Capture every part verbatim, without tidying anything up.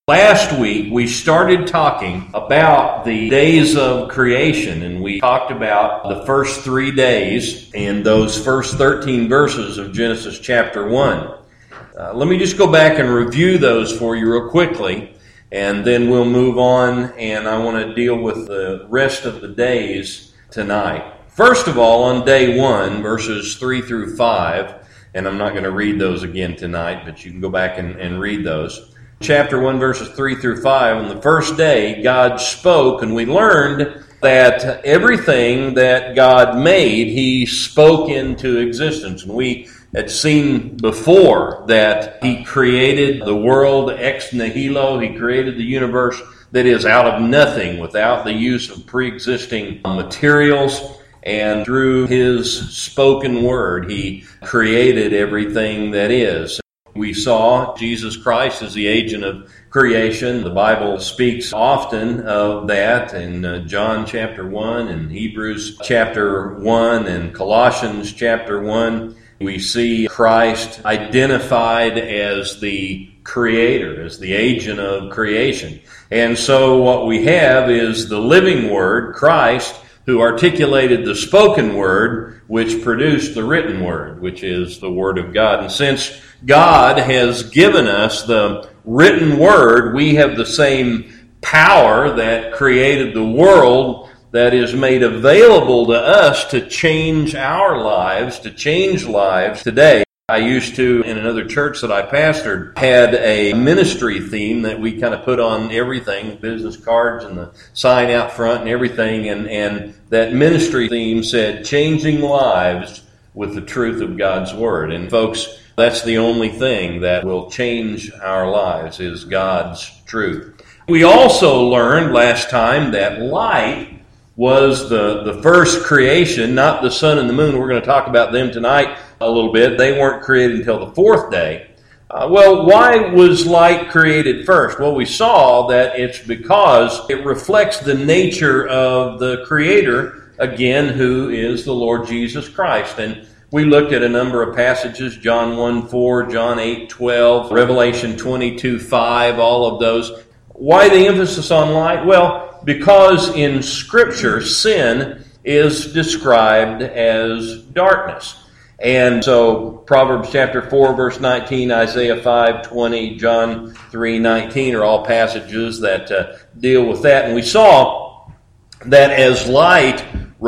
Last week, we started talking about the days of creation, and we talked about the first three days in those first thirteen verses of Genesis chapter one. Uh, let me just go back and review those for you real quickly, and then we'll move on, and I want to deal with the rest of the days tonight. First of all, on day one, verses three through five, and I'm not going to read those again tonight, but you can go back and, and read those. Chapter one, verses three through five, on the first day, God spoke, and we learned that everything that God made, He spoke into existence. And we had seen before that He created the world ex nihilo. He created the universe that is out of nothing, without the use of pre-existing materials. And through His spoken word, He created everything that is. We saw Jesus Christ as the agent of creation. The Bible speaks often of that in uh, John chapter one and Hebrews chapter one and Colossians chapter one. We see Christ identified as the creator, as the agent of creation. And so what we have is the living word, Christ, who articulated the spoken word, which produced the written word, which is the Word of God. And since God has given us the written word, we have the same power that created the world that is made available to us to change our lives, to change lives today. I used to, in another church that I pastored, had a ministry theme that we kind of put on everything, business cards and the sign out front and everything, and, and that ministry theme said, changing lives with the truth of God's Word. And folks, that's the only thing that will change our lives, is God's truth. We also learned last time that light was the, the first creation, not the sun and the moon. We're going to talk about them tonight a little bit. They weren't created until the fourth day. Uh, well, why was light created first? Well, we saw that it's because it reflects the nature of the Creator, again, who is the Lord Jesus Christ. And we looked at a number of passages, John one four, John eight twelve, Revelation twenty-two five, all of those. Why the emphasis on light? Well, because in Scripture, sin is described as darkness. And so Proverbs chapter four, verse nineteen, Isaiah five twenty, John three nineteen are all passages that uh, deal with that. And we saw that as light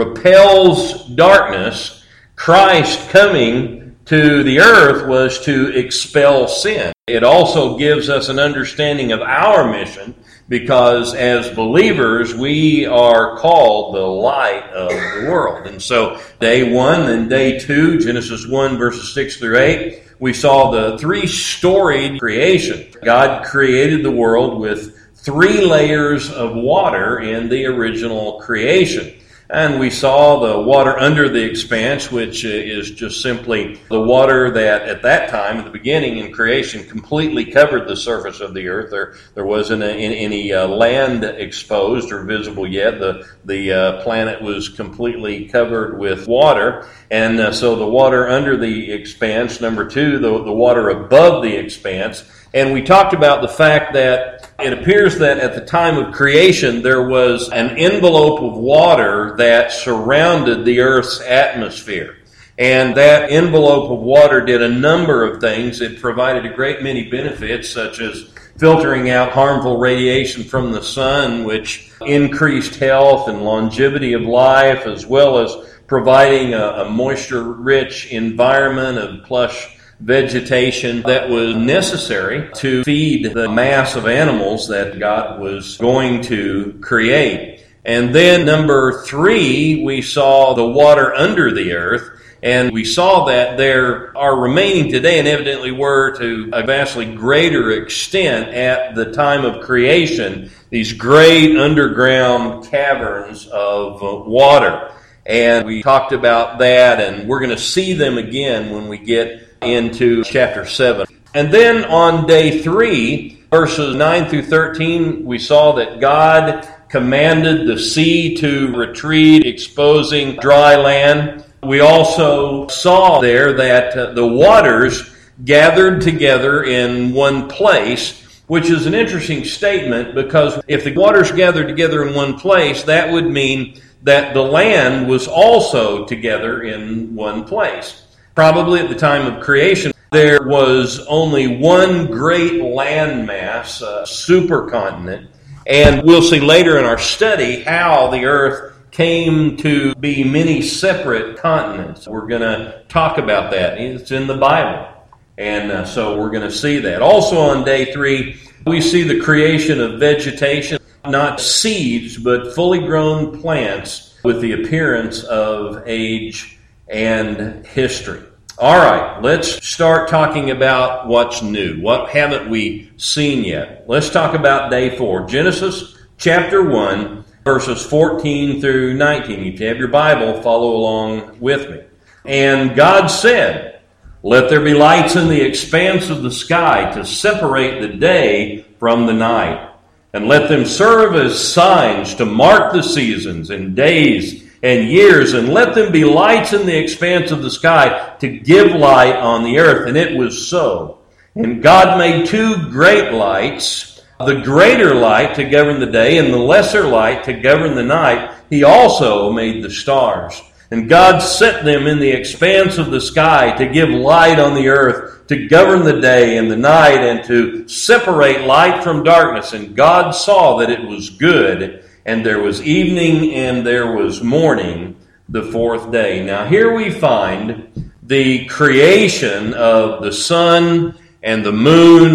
repels darkness, Christ coming to the earth was to expel sin. It also gives us an understanding of our mission, because as believers, we are called the light of the world. And so day one and day two, Genesis one, verses six through eight, we saw the three-storied creation. God created the world with three layers of water in the original creation. And we saw the water under the expanse, which is just simply the water that at that time, at the beginning in creation, completely covered the surface of the earth. There, there wasn't any, any uh, land exposed or visible yet. The, the uh, planet was completely covered with water. And uh, so the water under the expanse, number two, the, the water above the expanse. And we talked about the fact that it appears that at the time of creation there was an envelope of water that surrounded the earth's atmosphere. And that envelope of water did a number of things. It provided a great many benefits, such as filtering out harmful radiation from the sun, which increased health and longevity of life, as well as providing a, a moisture-rich environment of plush vegetation that was necessary to feed the mass of animals that God was going to create. And then number three, we saw the water under the earth, and we saw that there are remaining today, and evidently were to a vastly greater extent at the time of creation, these great underground caverns of water. And we talked about that, and we're going to see them again when we get into chapter seven. And then on day three, verses nine through thirteen, we saw that God commanded the sea to retreat, exposing dry land. We also saw there that uh, the waters gathered together in one place, which is an interesting statement because if the waters gathered together in one place, that would mean that the land was also together in one place. Probably at the time of creation, there was only one great landmass, a supercontinent, and we'll see later in our study how the earth came to be many separate continents. We're going to talk about that. It's in the Bible, and uh, so we're going to see that. Also on day three, we see the creation of vegetation, not seeds, but fully grown plants with the appearance of age and history. All right, let's start talking about what's new. What haven't we seen yet? Let's talk about day four. Genesis chapter one, verses fourteen through nineteen. If you have your Bible, follow along with me. And God said, "Let there be lights in the expanse of the sky to separate the day from the night, and let them serve as signs to mark the seasons and days and years, and let them be lights in the expanse of the sky to give light on the earth." And it was so. And God made two great lights, the greater light to govern the day and the lesser light to govern the night. He also made the stars. And God set them in the expanse of the sky to give light on the earth, to govern the day and the night, and to separate light from darkness. And God saw that it was good. And there was evening and there was morning the fourth day. Now here we find the creation of the sun and the moon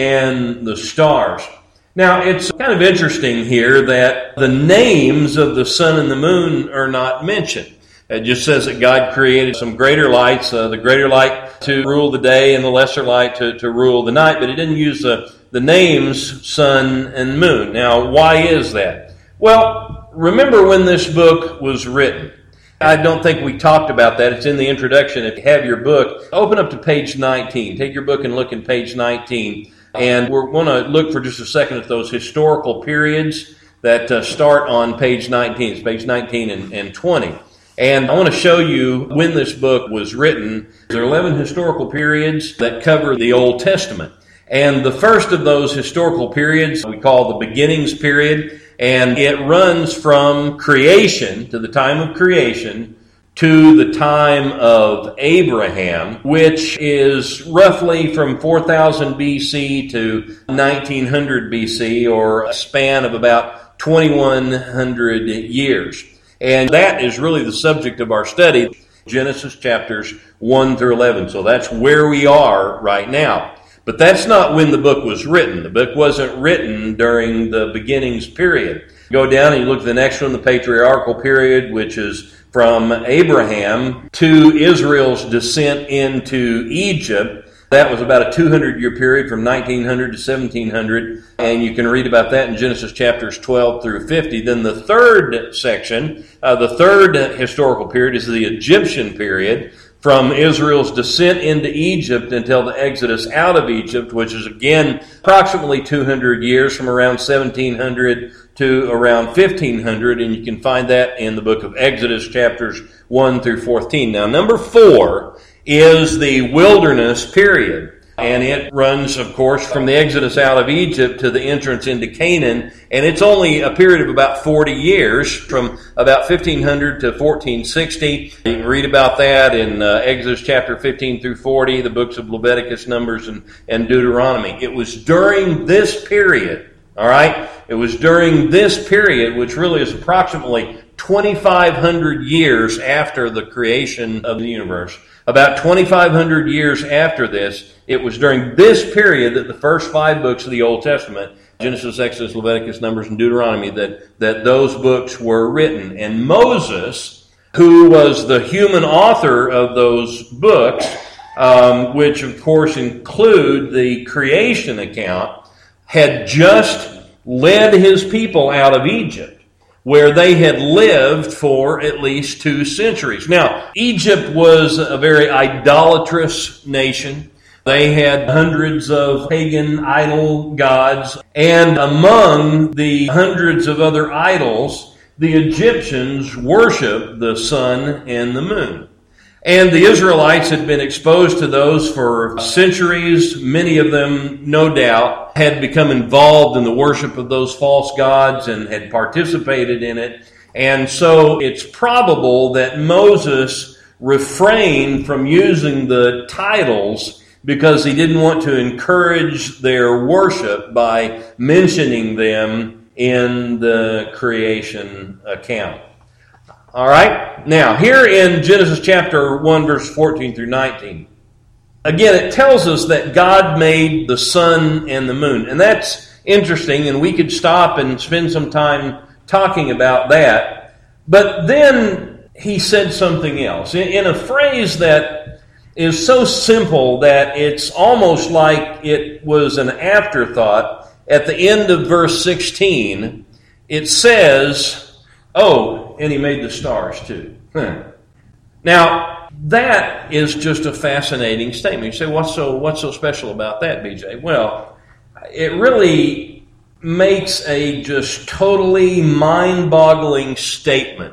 and the stars. Now it's kind of interesting here that the names of the sun and the moon are not mentioned. It just says that God created some greater lights, uh, the greater light to rule the day and the lesser light to, to rule the night, but it didn't use the, the names sun and moon. Now why is that? Well, remember when this book was written. I don't think we talked about that. It's in the introduction. If you have your book, open up to page nineteen. Take your book and look in page nineteen. And we're going to look for just a second at those historical periods that uh, start on page nineteen. It's page nineteen and, and twenty. And I want to show you when this book was written. There are eleven historical periods that cover the Old Testament. And the first of those historical periods we call the beginnings period. And it runs from creation, to the time of creation, to the time of Abraham, which is roughly from four thousand B C to nineteen hundred B C, or a span of about twenty-one hundred years. And that is really the subject of our study, Genesis chapters one through eleven. So that's where we are right now. But that's not when the book was written. The book wasn't written during the beginnings period. Go down and you look at the next one, the patriarchal period, which is from Abraham to Israel's descent into Egypt. That was about a two hundred year period from nineteen hundred to seventeen hundred, and you can read about that in Genesis chapters twelve through fifty. Then the third section, uh, the third historical period is the Egyptian period, from Israel's descent into Egypt until the exodus out of Egypt, which is again approximately two hundred years, from around seventeen hundred to around fifteen hundred, and you can find that in the book of Exodus chapters one through fourteen. Now number four is the wilderness period. And it runs, of course, from the exodus out of Egypt to the entrance into Canaan. And it's only a period of about forty years, from about fifteen hundred to fourteen sixty. You can read about that in uh, Exodus chapter fifteen through forty, the books of Leviticus, Numbers, and, and Deuteronomy. It was during this period, all right? It was during this period, which really is approximately twenty-five hundred years after the creation of the universe. About twenty-five hundred years after this, it was during this period that the first five books of the Old Testament, Genesis, Exodus, Leviticus, Numbers, and Deuteronomy, that, that those books were written. And Moses, who was the human author of those books, um, which of course include the creation account, had just led his people out of Egypt, where they had lived for at least two centuries. Now, Egypt was a very idolatrous nation. They had hundreds of pagan idol gods, and among the hundreds of other idols, the Egyptians worshiped the sun and the moon. And the Israelites had been exposed to those for centuries. Many of them, no doubt, had become involved in the worship of those false gods and had participated in it. And so it's probable that Moses refrained from using the titles because he didn't want to encourage their worship by mentioning them in the creation account. All right? Now, here in Genesis chapter one, verse fourteen through nineteen, again, it tells us that God made the sun and the moon. And that's interesting, and we could stop and spend some time talking about that. But then he said something else in, in a phrase that is so simple that it's almost like it was an afterthought. At the end of verse sixteen, it says, oh, and he made the stars too. Hmm. Now, that is just a fascinating statement. You say, what's so, what's so special about that, B J? Well, it really makes a just totally mind-boggling statement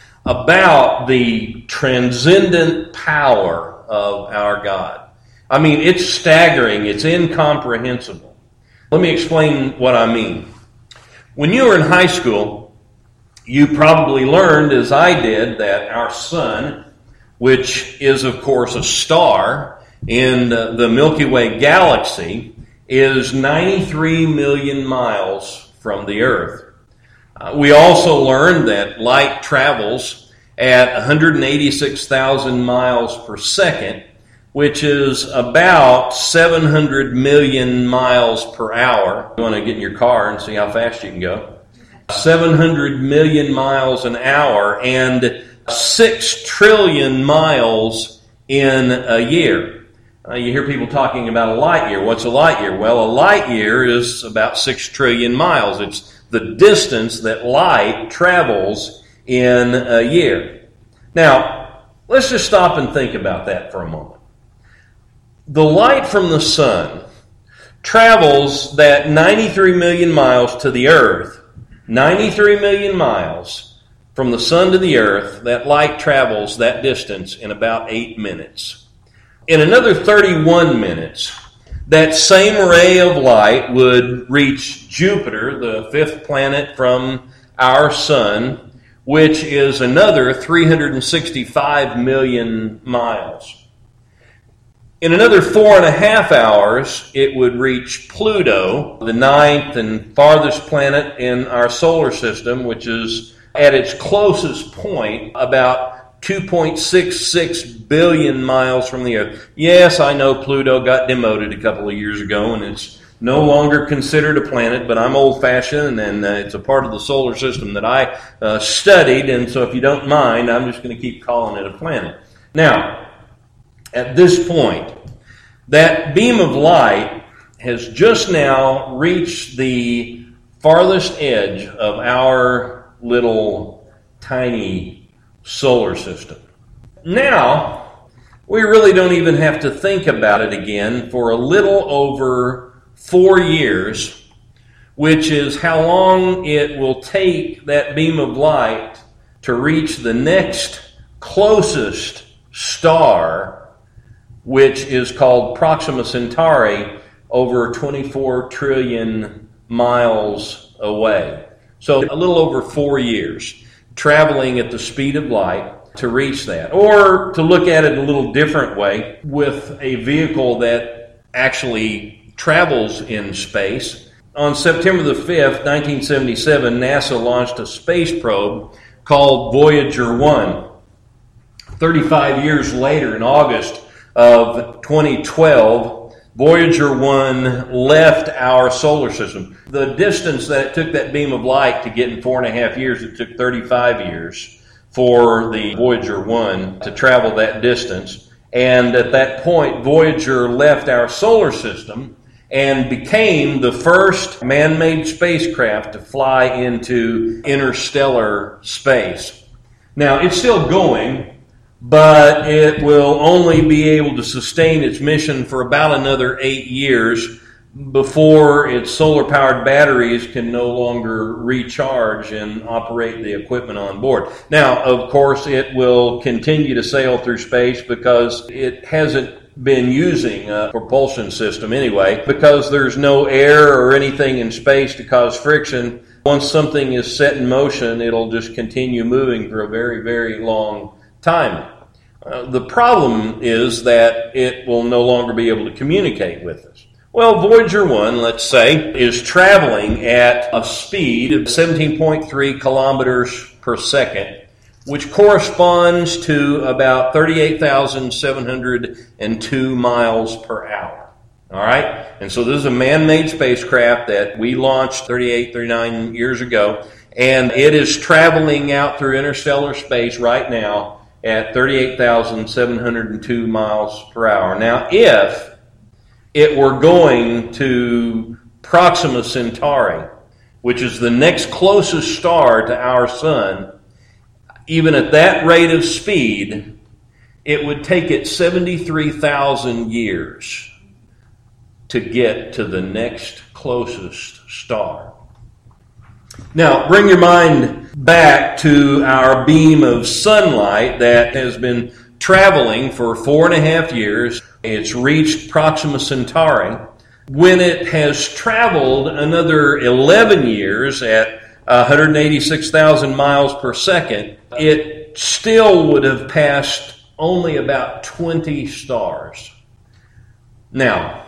about the transcendent power of our God. I mean, it's staggering. It's incomprehensible. Let me explain what I mean. When you were in high school, you probably learned, as I did, that our sun, which is, of course, a star in the Milky Way galaxy, is ninety-three million miles from the Earth. Uh, we also learned that light travels at one hundred eighty-six thousand miles per second, which is about seven hundred million miles per hour. You want to get in your car and see how fast you can go. seven hundred million miles an hour and six trillion miles in a year. Uh, you hear people talking about a light year. What's a light year? Well, a light year is about six trillion miles. It's the distance that light travels in a year. Now, let's just stop and think about that for a moment. The light from the sun travels that ninety-three million miles to the earth. ninety-three million miles from the sun to the earth. That light travels that distance in about eight minutes. In another thirty-one minutes, that same ray of light would reach Jupiter, the fifth planet from our sun, which is another three hundred sixty-five million miles. In another four and a half hours, it would reach Pluto, the ninth and farthest planet in our solar system, which is at its closest point about two point six six billion miles from the Earth. Yes, I know Pluto got demoted a couple of years ago, and it's no longer considered a planet, but I'm old-fashioned, and uh, it's a part of the solar system that I uh, studied, and so if you don't mind, I'm just going to keep calling it a planet. Now, at this point, that beam of light has just now reached the farthest edge of our little tiny solar system. Now, we really don't even have to think about it again for a little over four years, which is how long it will take that beam of light to reach the next closest star, which is called Proxima Centauri, over twenty-four trillion miles away. So a little over four years, traveling at the speed of light to reach that. Or to look at it a little different way, with a vehicle that actually travels in space. On September the fifth, nineteen seventy-seven, NASA launched a space probe called Voyager one. thirty-five years later, in August of twenty twelve, Voyager one left our solar system. The distance that it took that beam of light to get in four and a half years, it took thirty-five years for the Voyager one to travel that distance. And at that point, Voyager left our solar system and became the first man-made spacecraft to fly into interstellar space. Now, it's still going, but it will only be able to sustain its mission for about another eight years before its solar-powered batteries can no longer recharge and operate the equipment on board. Now, of course, it will continue to sail through space because it hasn't been using a propulsion system anyway, because there's no air or anything in space to cause friction. Once something is set in motion, it'll just continue moving for a very, very long time. Uh, the problem is that it will no longer be able to communicate with us. Well, Voyager one, let's say, is traveling at a speed of seventeen point three kilometers per second, which corresponds to about thirty-eight thousand seven hundred two miles per hour. All right? And so this is a man-made spacecraft that we launched thirty-eight, thirty-nine years ago, and it is traveling out through interstellar space right now at thirty-eight thousand seven hundred two miles per hour. Now, if it were going to Proxima Centauri, which is the next closest star to our sun, even at that rate of speed, it would take it seventy-three thousand years to get to the next closest star. Now, bring your mind back to our beam of sunlight that has been traveling for four and a half years. It's reached Proxima Centauri. When it has traveled another eleven years at one hundred eighty-six thousand miles per second, it still would have passed only about twenty stars. Now,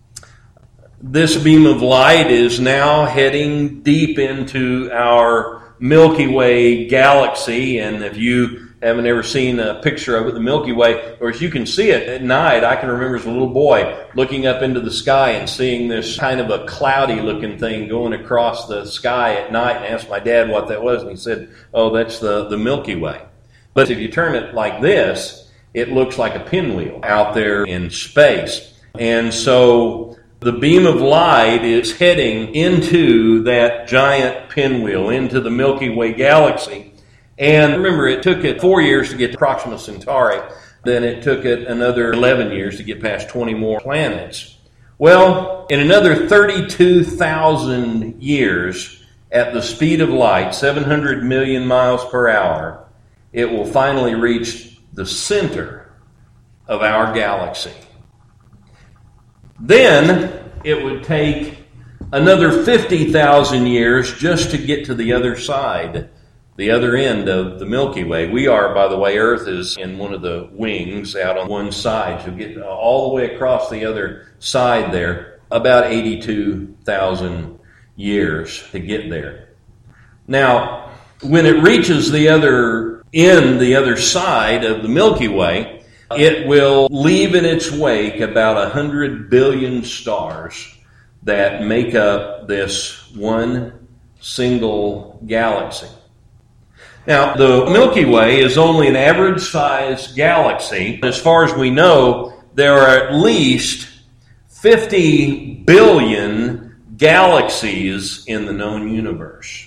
this beam of light is now heading deep into our Milky Way galaxy, and if you haven't ever seen a picture of it, the Milky Way, or as you can see it at night, I can remember as a little boy looking up into the sky and seeing this kind of a cloudy looking thing going across the sky at night, and asked my dad what that was, and he said, oh, that's the, the Milky Way. But if you turn it like this, it looks like a pinwheel out there in space. And so the beam of light is heading into that giant pinwheel, into the Milky Way galaxy. And remember, it took it four years to get to Proxima Centauri. Then it took it another eleven years to get past twenty more planets. Well, in another thirty-two thousand years, at the speed of light, seven hundred million miles per hour, it will finally reach the center of our galaxy. Then it would take another fifty thousand years just to get to the other side, the other end of the Milky Way. We are, by the way, Earth is in one of the wings out on one side. So get all the way across the other side there, about eighty-two thousand years to get there. Now, when it reaches the other end, the other side of the Milky Way, it will leave in its wake about one hundred billion stars that make up this one single galaxy. Now, the Milky Way is only an average-sized galaxy. As far as we know, there are at least fifty billion galaxies in the known universe.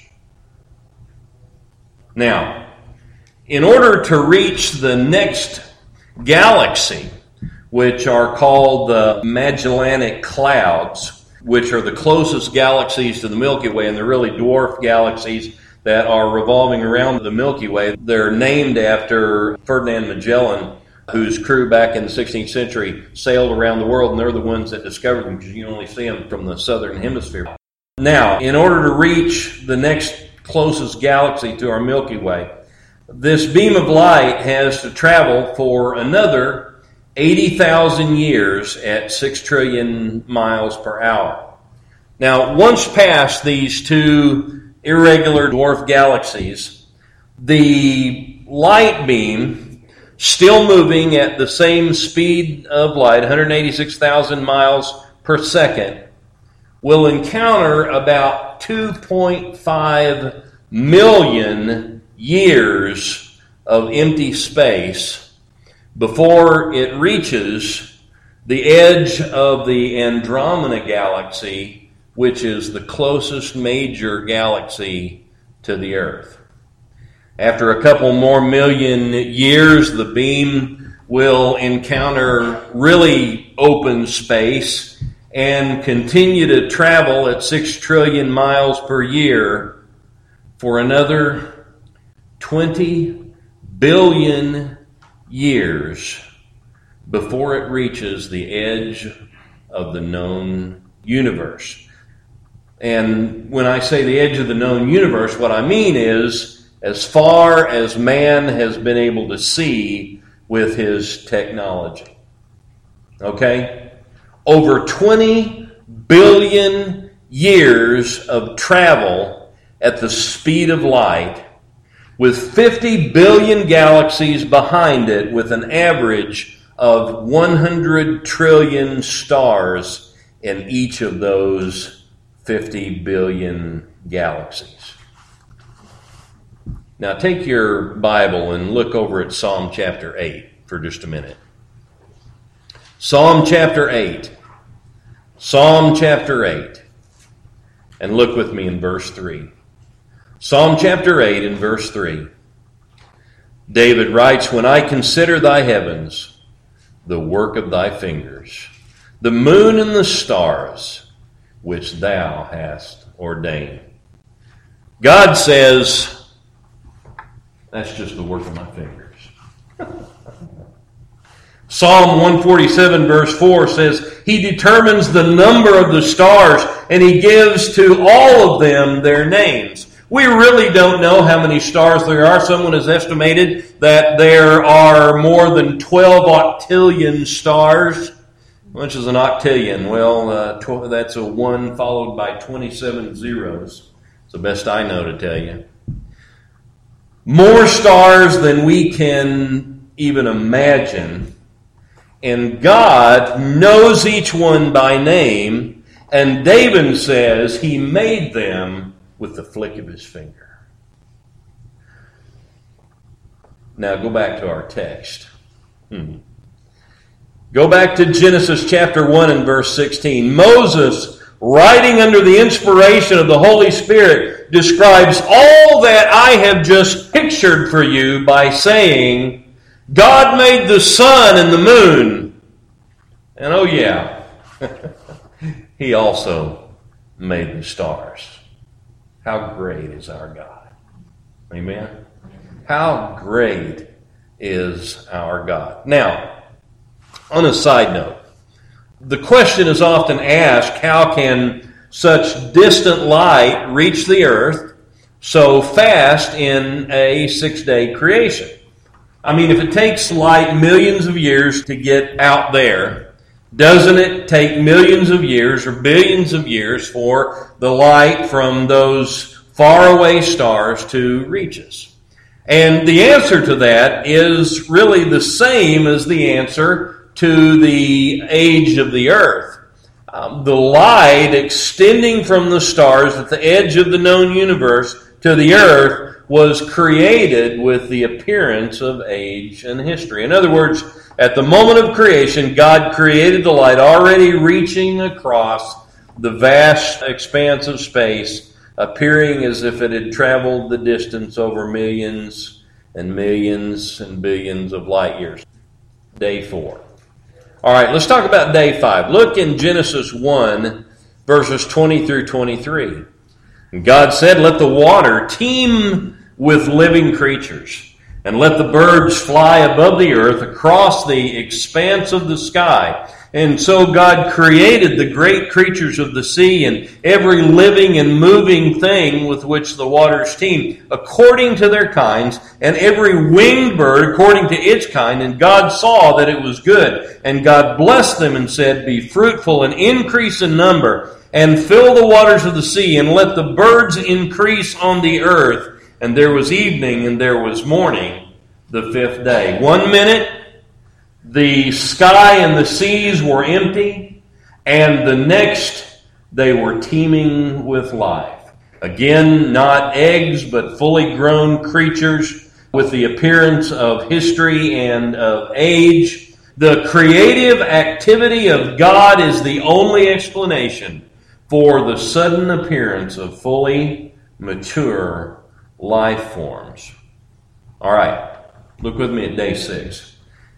Now, in order to reach the next galaxy, which are called the Magellanic Clouds, which are the closest galaxies to the Milky Way, and they're really dwarf galaxies that are revolving around the Milky Way. They're named after Ferdinand Magellan, whose crew back in the sixteenth century sailed around the world, and they're the ones that discovered them because you only see them from the southern hemisphere. Now, in order to reach the next closest galaxy to our Milky Way, this beam of light has to travel for another eighty thousand years at six trillion miles per hour. Now, once past these two irregular dwarf galaxies, the light beam, still moving at the same speed of light, one hundred eighty-six thousand miles per second, will encounter about two point five million years of empty space before it reaches the edge of the Andromeda Galaxy, which is the closest major galaxy to the Earth. After a couple more million years, the beam will encounter really open space, and continue to travel at six trillion miles per year for another twenty billion years before it reaches the edge of the known universe. And when I say the edge of the known universe, what I mean is as far as man has been able to see with his technology. Okay? Over twenty billion years of travel at the speed of light, with fifty billion galaxies behind it, with an average of one hundred trillion stars in each of those fifty billion galaxies. Now take your Bible and look over at Psalm chapter eight for just a minute. Psalm chapter eight. Psalm chapter eight. And look with me in verse three. Psalm chapter eight and verse three. David writes, "When I consider thy heavens, the work of thy fingers, the moon and the stars, which thou hast ordained." God says, that's just the work of my fingers. Psalm one forty-seven verse four says, He determines the number of the stars, and He gives to all of them their names. We really don't know how many stars there are. Someone has estimated that there are more than twelve octillion stars. Which is an octillion? Well, uh, tw- that's a one followed by twenty-seven zeros. It's the best I know to tell you. More stars than we can even imagine. And God knows each one by name. And David says He made them with the flick of His finger. Now go back to our text. Hmm. Go back to Genesis chapter one and verse sixteen. Moses, writing under the inspiration of the Holy Spirit, describes all that I have just pictured for you by saying, God made the sun and the moon. And oh yeah, He also made the stars. How great is our God? Amen? How great is our God? Now, on a side note, the question is often asked, how can such distant light reach the earth so fast in a six-day creation? I mean, if it takes light millions of years to get out there, doesn't it take millions of years or billions of years for the light from those faraway stars to reach us? And the answer to that is really the same as the answer to the age of the earth. Um, the light extending from the stars at the edge of the known universe to the earth was created with the appearance of age and history. In other words, at the moment of creation, God created the light already reaching across the vast expanse of space, appearing as if it had traveled the distance over millions and millions and billions of light years. Day four. All right, let's talk about day five. Look in Genesis one, verses twenty through twenty-three. And God said, let the water teem with living creatures, and let the birds fly above the earth across the expanse of the sky. And so God created the great creatures of the sea and every living and moving thing with which the waters teem, according to their kinds, and every winged bird according to its kind. And God saw that it was good. And God blessed them and said, be fruitful and increase in number, and fill the waters of the sea, and let the birds increase on the earth. And there was evening and there was morning, the fifth day. One minute, the sky and the seas were empty, and the next, they were teeming with life. Again, not eggs, but fully grown creatures with the appearance of history and of age. The creative activity of God is the only explanation for the sudden appearance of fully mature life forms. All right, look with me at day six.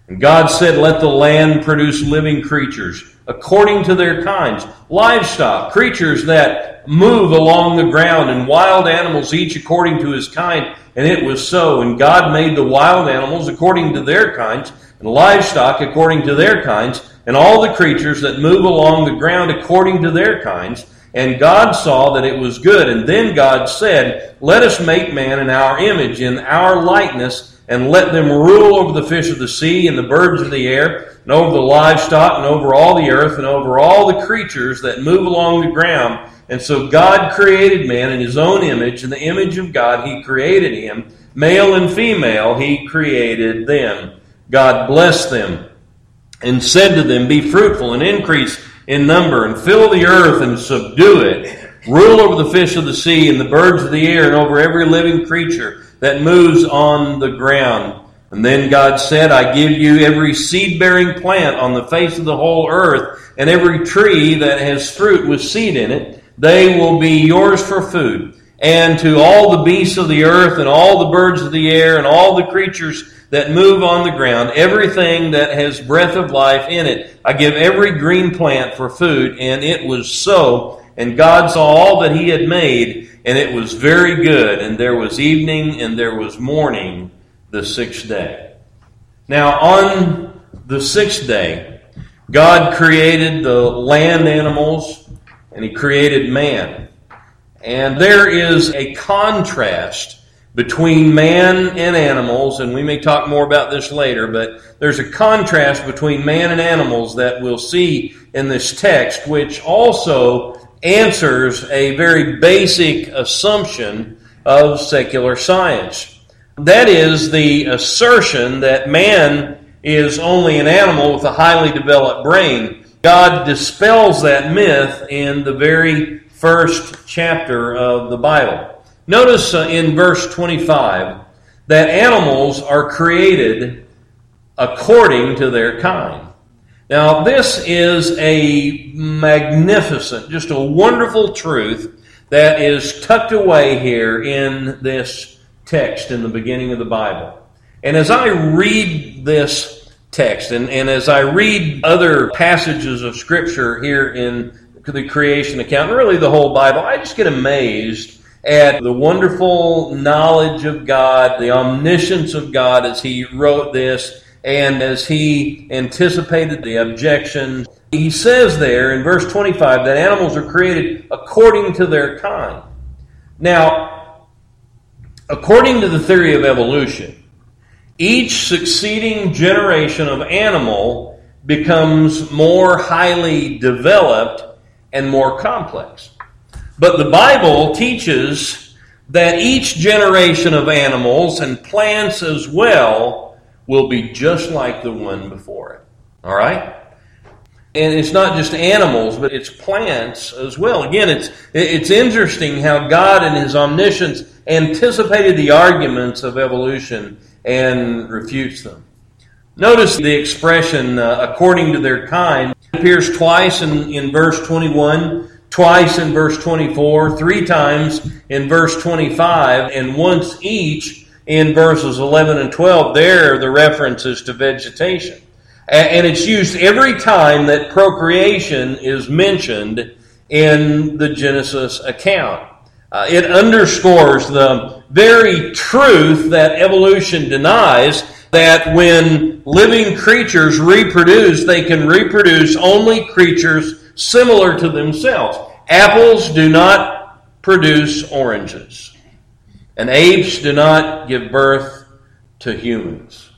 And God said, let the land produce living creatures according to their kinds, livestock, creatures that move along the ground, and wild animals, each according to his kind. And it was so. And God made the wild animals according to their kinds, and livestock according to their kinds, and all the creatures that move along the ground according to their kinds. And God saw that it was good. And then God said, let us make man in our image, in our likeness, and let them rule over the fish of the sea and the birds of the air, and over the livestock, and over all the earth, and over all the creatures that move along the ground. And so God created man in his own image. In the image of God he created him. Male and female he created them. God blessed them and said to them, be fruitful and increase in number, and fill the earth and subdue it. Rule over the fish of the sea and the birds of the air, and over every living creature that moves on the ground. And then God said, I give you every seed-bearing plant on the face of the whole earth, and every tree that has fruit with seed in it. They will be yours for food. And to all the beasts of the earth, and all the birds of the air, and all the creatures that move on the ground, everything that has breath of life in it, I give every green plant for food. And it was so. And God saw all that he had made, and it was very good. And there was evening, and there was morning, the sixth day. Now, on the sixth day, God created the land animals, and he created man. And there is a contrast between man and animals, and we may talk more about this later, but there's a contrast between man and animals that we'll see in this text, which also answers a very basic assumption of secular science. That is the assertion that man is only an animal with a highly developed brain. God dispels that myth in the very first chapter of the Bible. Notice uh, in verse twenty-five that animals are created according to their kind. Now, this is a magnificent, just a wonderful truth that is tucked away here in this text in the beginning of the Bible. And as I read this text, and, and as I read other passages of Scripture here in the creation account, and really the whole Bible, I just get amazed at the wonderful knowledge of God, the omniscience of God as he wrote this, and as he anticipated the objections. He says there in verse twenty-five that animals are created according to their kind. Now, according to the theory of evolution, each succeeding generation of animal becomes more highly developed and more complex. But the Bible teaches that each generation of animals and plants as well will be just like the one before it. All right? And it's not just animals, but it's plants as well. Again, it's it's interesting how God in his omniscience anticipated the arguments of evolution and refutes them. Notice the expression, uh, according to their kind, appears twice in, in verse twenty-one, twice in verse twenty-four, three times in verse twenty-five, and once each in verses eleven and twelve. There, the reference is to vegetation. And it's used every time that procreation is mentioned in the Genesis account. Uh, it underscores the very truth that evolution denies, that when living creatures reproduce, they can reproduce only creatures similar to themselves. Apples do not produce oranges, and apes do not give birth to humans.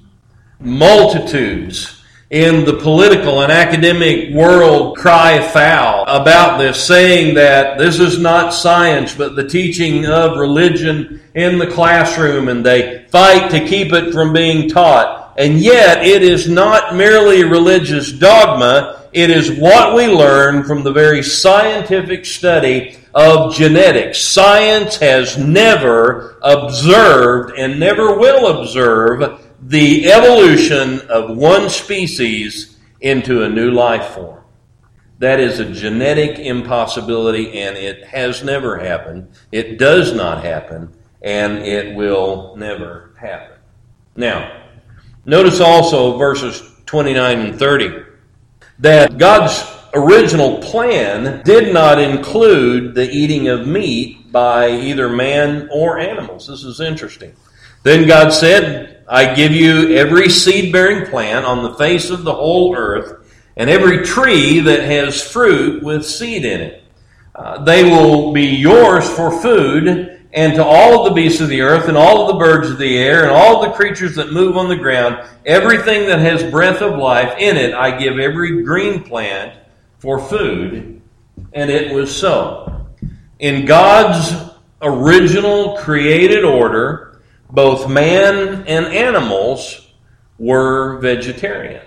Multitudes in the political and academic world cry foul about this, saying that this is not science but the teaching of religion in the classroom, and they fight to keep it from being taught. And yet it is not merely religious dogma, it is what we learn from the very scientific study of genetics. Science has never observed and never will observe the evolution of one species into a new life form. That is a genetic impossibility, and it has never happened. It does not happen, and it will never happen. Now, Notice also verses twenty-nine and thirty that God's original plan did not include the eating of meat by either man or animals. This is interesting. Then God said, I give you every seed-bearing plant on the face of the whole earth, and every tree that has fruit with seed in it. Uh, they will be yours for food, and to all of the beasts of the earth, and all of the birds of the air, and all of the creatures that move on the ground, everything that has breath of life in it, I give every green plant for food. And it was so. In God's original created order, both man and animals were vegetarian.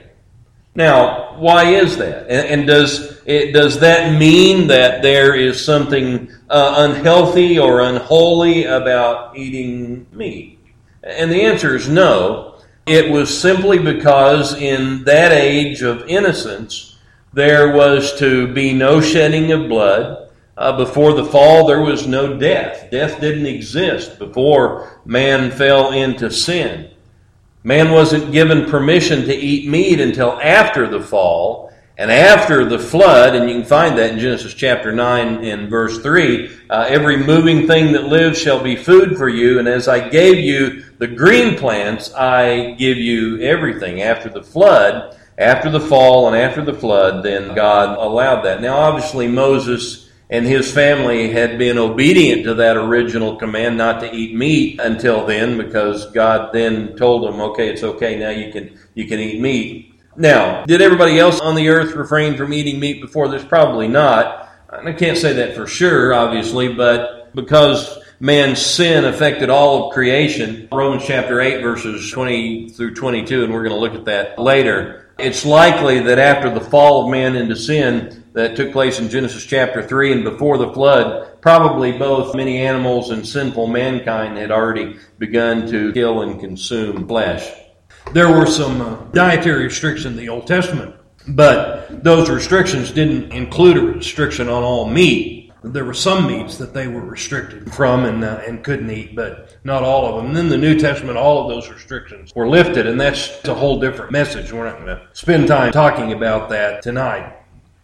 Now, why is that? And, and does it, does that mean that there is something uh, unhealthy or unholy about eating meat? And the answer is no. It was simply because in that age of innocence, there was to be no shedding of blood. Uh, before the fall, there was no death. Death didn't exist before man fell into sin. Man wasn't given permission to eat meat until after the fall and after the flood, and you can find that in Genesis chapter nine and verse three. Uh, Every moving thing that lives shall be food for you, and as I gave you the green plants, I give you everything. After the flood, after the fall and after the flood, then God allowed that. Now, obviously, Moses and his family had been obedient to that original command not to eat meat until then, because God then told them, okay, it's okay, now you can you can eat meat. Now, did everybody else on the earth refrain from eating meat before this? Probably not. I can't say that for sure, obviously, but because man's sin affected all of creation, Romans chapter eight, verses twenty through twenty-two, and we're going to look at that later, it's likely that after the fall of man into sin that took place in Genesis chapter three and before the flood, probably both many animals and sinful mankind had already begun to kill and consume flesh. There were some uh, dietary restrictions in the Old Testament, but those restrictions didn't include a restriction on all meat. There were some meats that they were restricted from and uh, and couldn't eat, but not all of them. And then the New Testament, all of those restrictions were lifted, and that's a whole different message. We're not going to spend time talking about that tonight.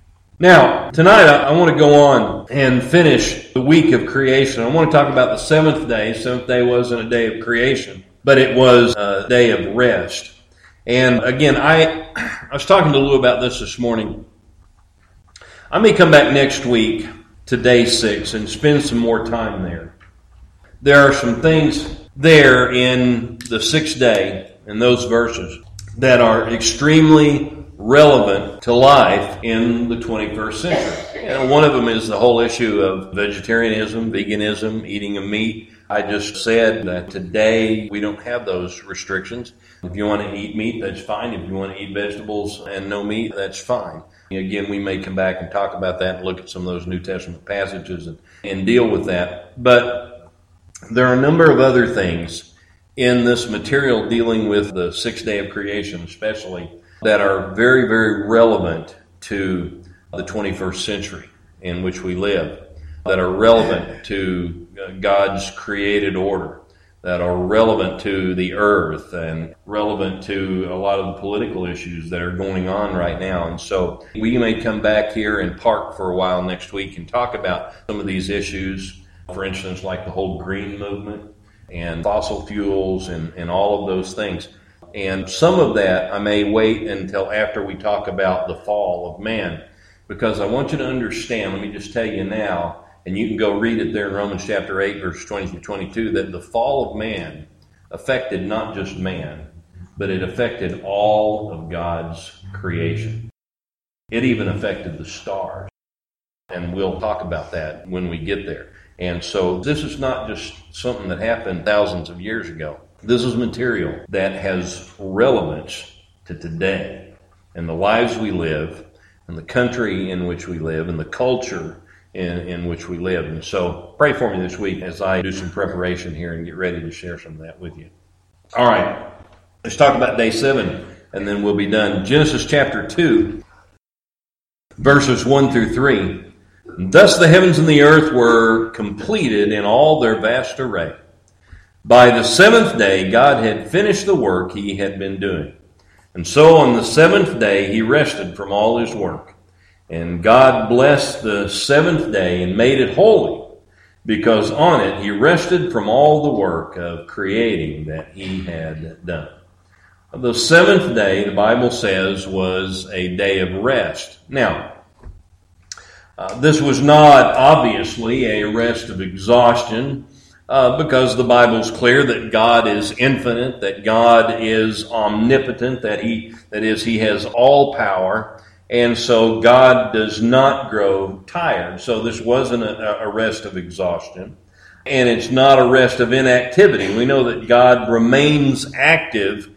Now, tonight I want to go on and finish the week of creation. I want to talk about the seventh day. Seventh day wasn't a day of creation, but it was a day of rest. And again, I, I was talking to Lou about this this morning. I may come back next week to day six and spend some more time there. There are some things there in the sixth day, in those verses, that are extremely relevant to life in the twenty-first century. And one of them is the whole issue of vegetarianism, veganism, eating of meat. I just said that today we don't have those restrictions. If you want to eat meat, that's fine. If you want to eat vegetables and no meat, that's fine. Again, we may come back and talk about that and look at some of those New Testament passages and, and deal with that. But there are a number of other things in this material dealing with the sixth day of creation especially that are very, very relevant to the twenty-first century in which we live, that are relevant to God's created order, that are relevant to the earth and relevant to a lot of the political issues that are going on right now. And so we may come back here and park for a while next week and talk about some of these issues, for instance, like the whole green movement and fossil fuels and, and all of those things. And some of that I may wait until after we talk about the fall of man, because I want you to understand, let me just tell you now, and you can go read it there in Romans chapter eight, verse twenty through twenty-two, that the fall of man affected not just man, but it affected all of God's creation. It even affected the stars. And we'll talk about that when we get there. And so this is not just something that happened thousands of years ago. This is material that has relevance to today and the lives we live and the country in which we live and the culture in, in which we live. And so pray for me this week as I do some preparation here and get ready to share some of that with you. All right, let's talk about day seven and then we'll be done. Genesis chapter two, verses one through three. Thus the heavens and the earth were completed in all their vast array. By the seventh day, God had finished the work he had been doing. And so on the seventh day, he rested from all his work. And God blessed the seventh day and made it holy, because on it he rested from all the work of creating that he had done. The seventh day, the Bible says, was a day of rest. Now, uh, this was not obviously a rest of exhaustion, uh, because the Bible is clear that God is infinite, that God is omnipotent, that he, that is, he has all power, and so God does not grow tired. So this wasn't a, a rest of exhaustion, and it's not a rest of inactivity. We know that God remains active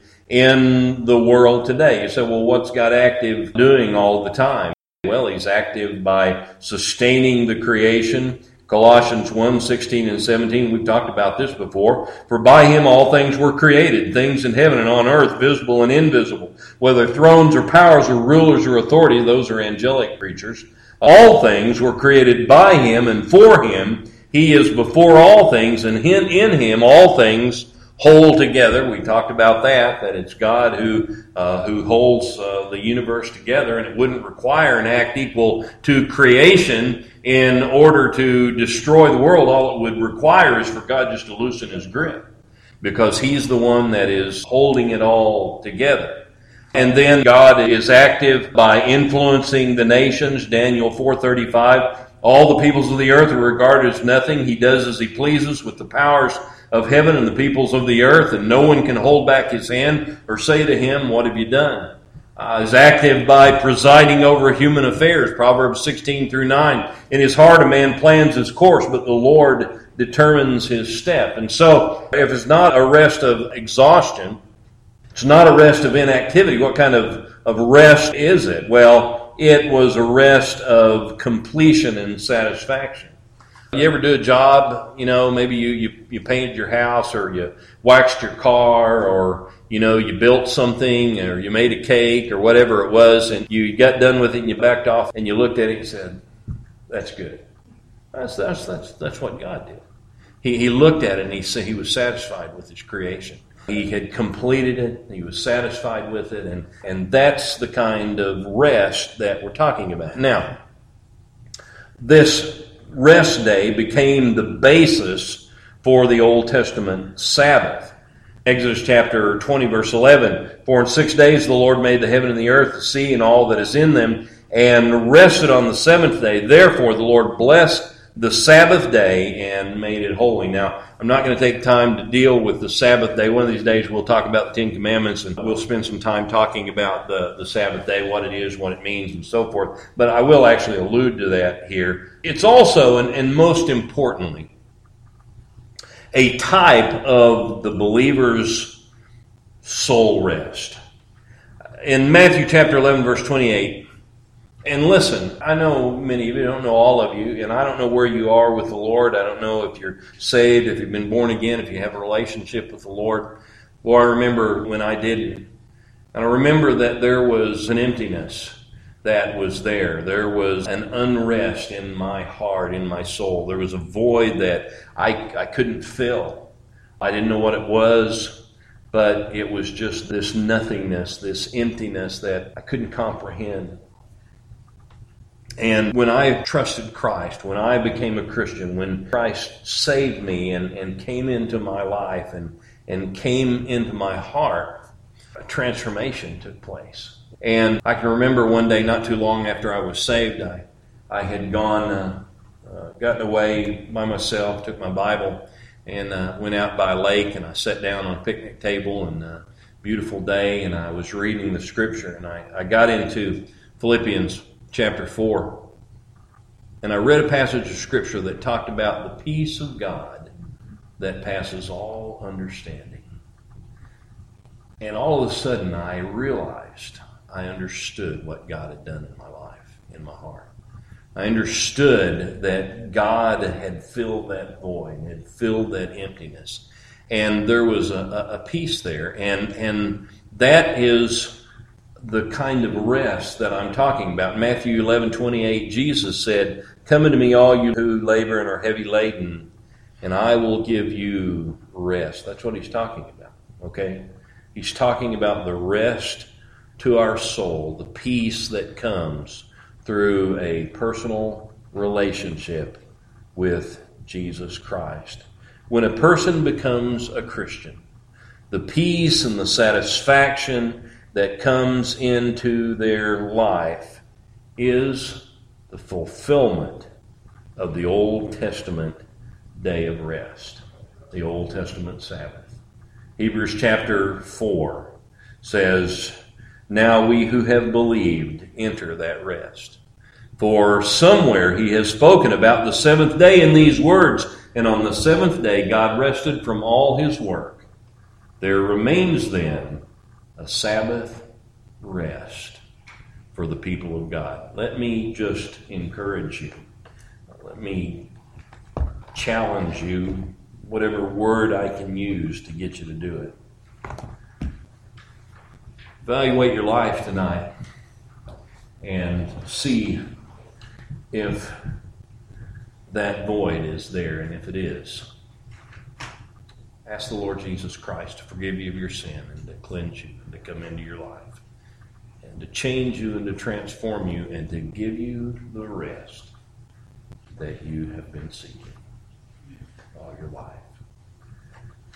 in the world today. You say, well, what's God active doing all the time? Well, he's active by sustaining the creation. Colossians one, sixteen and seventeen, we've talked about this before. For by him all things were created, things in heaven and on earth, visible and invisible. Whether thrones or powers or rulers or authority, those are angelic creatures. All things were created by him and for him. He is before all things, and in him all things hold together. We talked about that, that it's God who uh, who holds uh, the universe together, and it wouldn't require an act equal to creation in order to destroy the world. All it would require is for God just to loosen his grip, because he's the one that is holding it all together. And then God is active by influencing the nations. Daniel four thirty-five, all the peoples of the earth are regarded as nothing. He does as he pleases with the powers of heaven and the peoples of the earth, and no one can hold back his hand or say to him, what have you done? Uh, is active by presiding over human affairs. Proverbs sixteen through nine. In his heart a man plans his course, but the Lord determines his step. And so, if it's not a rest of exhaustion, it's not a rest of inactivity, what kind of, of rest is it? Well, it was a rest of completion and satisfaction. You ever do a job, you know, maybe you, you, you painted your house, or you waxed your car, or, you know, you built something, or you made a cake, or whatever it was, and you got done with it and you backed off and you looked at it and said, that's good. That's that's that's that's what God did. He he looked at it and he said he was satisfied with his creation. He had completed it, he was satisfied with it, and, and that's the kind of rest that we're talking about. Now, this rest day became the basis for the Old Testament Sabbath. Exodus chapter twenty, verse eleven, for in six days the Lord made the heaven and the earth, the sea, and all that is in them, and rested on the seventh day. Therefore the Lord blessed the Sabbath day and made it holy. Now, I'm not going to take time to deal with the Sabbath day. One of these days we'll talk about the Ten Commandments, and we'll spend some time talking about the, the Sabbath day, what it is, what it means, and so forth. But I will actually allude to that here. It's also, and, and most importantly, a type of the believer's soul rest. In Matthew chapter eleven, verse twenty-eight, and listen, I know many of you, I don't know all of you, and I don't know where you are with the Lord. I don't know if you're saved, if you've been born again, if you have a relationship with the Lord. Well, I remember when I didn't. And I remember that there was an emptiness that was there. There was an unrest in my heart, in my soul. There was a void that I, I couldn't fill. I didn't know what it was, but it was just this nothingness, this emptiness that I couldn't comprehend. And when I trusted Christ, when I became a Christian, when Christ saved me and, and came into my life and, and came into my heart, a transformation took place. And I can remember one day not too long after I was saved, I, I had gone, uh, uh, gotten away by myself, took my Bible, and uh, went out by a lake, and I sat down on a picnic table, and a beautiful day, and I was reading the Scripture, and I, I got into Philippians chapter four, and I read a passage of Scripture that talked about the peace of God that passes all understanding. And all of a sudden I realized, I understood what God had done in my life, in my heart. I understood that God had filled that void, had filled that emptiness. And there was a, a peace there. And, and that is the kind of rest that I'm talking about. Matthew eleven twenty-eight, Jesus said, come unto me all you who labor and are heavy laden, and I will give you rest. That's what he's talking about, okay? He's talking about the rest to our soul, the peace that comes through a personal relationship with Jesus Christ. When a person becomes a Christian, the peace and the satisfaction that comes into their life is the fulfillment of the Old Testament day of rest, the Old Testament Sabbath. Hebrews chapter four says, "Now we who have believed enter that rest. For somewhere he has spoken about the seventh day in these words, and on the seventh day God rested from all his work. There remains then a Sabbath rest for the people of God." Let me just encourage you. Let me challenge you, whatever word I can use to get you to do it. Evaluate your life tonight and see if that void is there, and if it is, ask the Lord Jesus Christ to forgive you of your sin and to cleanse you and to come into your life and to change you and to transform you and to give you the rest that you have been seeking.